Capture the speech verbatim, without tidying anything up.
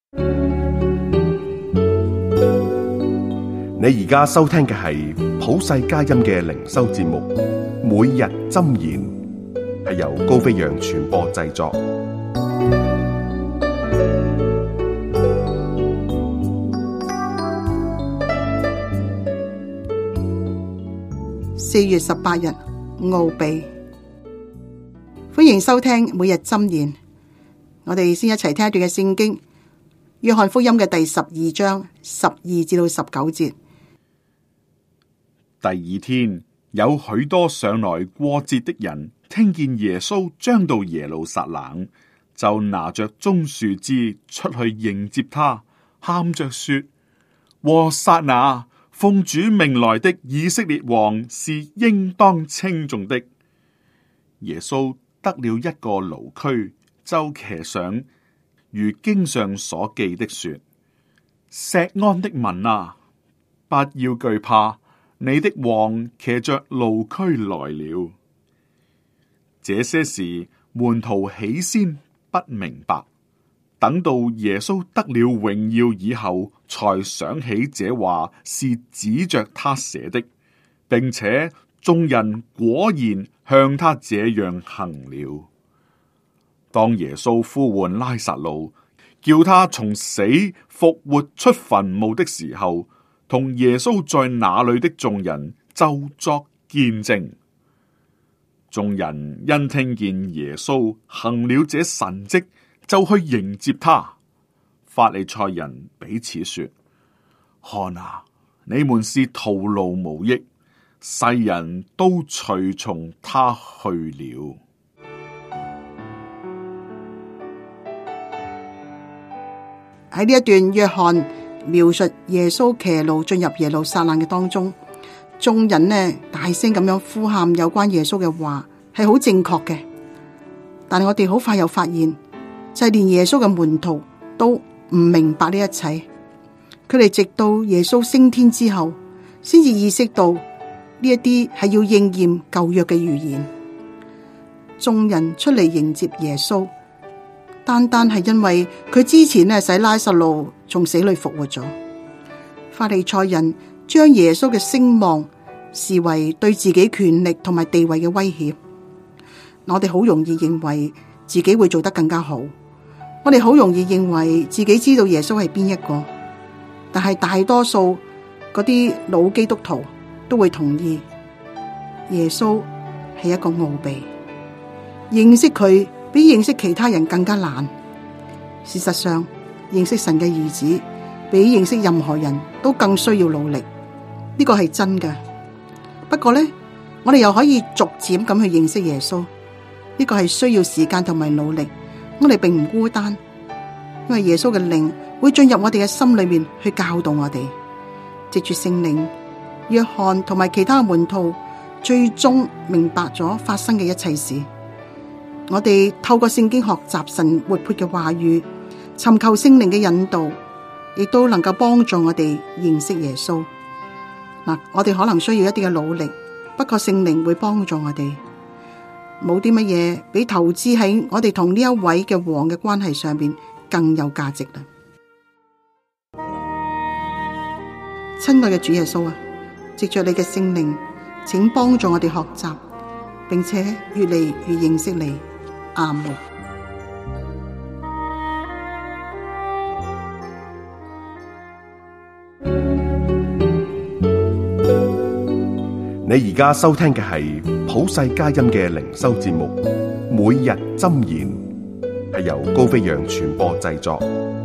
你而家收聽嘅係普世佳音嘅靈修節目，每日箴言，係由高飛揚傳播製作。 四月十八日，奧秘，歡迎收聽每日箴言。我哋先一齊聽一段嘅聖經，約翰福音嘅第十二章十二至到十九節。 第二天，有許多上來過節的人，聽見耶穌將到耶路撒冷，就拿着棕樹枝出去迎接他，喊着說：和撒那！奉主命來的以色列王是應當稱頌的。耶穌得了一個驢駒，就騎上，如經上所記的說：錫安的民啊，不要懼怕，你的王騎着驢駒來了。這些事門徒起先不明白，等到耶穌得了榮耀以後，才想起這話是指着他寫的，並且眾人果然向他這樣行了。當耶穌呼喚拉撒路，叫他從死復活出墳墓的時候，同耶穌在那裏的眾人就作見證。眾人因聽見耶穌行了這神蹟，就去迎接他。法利賽人彼此說：看啊，你們是徒勞無益，世人都隨從他去了。 喺呢一段，約翰描述耶穌騎驢進入耶路撒冷嘅當中，眾人呢大聲咁樣呼喊有關耶穌嘅話，係好正確嘅。但係我哋好快又發現，就係連耶穌嘅門徒都唔明白呢一切。佢哋直到耶穌升天之後，先至意識到呢一啲係要應驗舊約嘅預言。眾人出嚟迎接耶穌，單單係因為佢之前呢使拉撒路從死裏復活咗。法利賽人將耶穌嘅聲望視為對自己權力同埋地位嘅威脅。我哋好容易認為自己會做得更加好，我哋好容易認為自己知道耶穌係邊一個，但係大多數嗰啲老基督徒都會同意耶穌係一個奧秘，認識佢比認識其他人更加難。事實上，認識神嘅兒子比認識任何人都更需要努力，呢個係真嘅。不過呢，我哋又可以逐漸咁去認識耶穌，呢個係需要時間同埋努力。我哋並唔孤單，因為耶穌嘅靈會進入我哋嘅心裏面去教導我哋。藉住聖靈，約翰同埋其他門徒最終明白咗發生嘅一切事。我哋透過聖經學習神活潑嘅話語，尋求聖靈嘅引導，亦都能夠幫助我哋認識耶穌。嗱，我哋可能需要一啲嘅努力，不過聖靈會幫助我哋。冇啲乜嘢比投資喺我哋同呢一位嘅王嘅關係上邊更有價值啦。親愛嘅主耶穌啊，藉着你嘅聖靈，請幫助我哋學習，並且越嚟越認識你。阿門。 你而家收聽嘅係普世佳音嘅靈修節目，每日箴言，係由高飛揚傳播製作。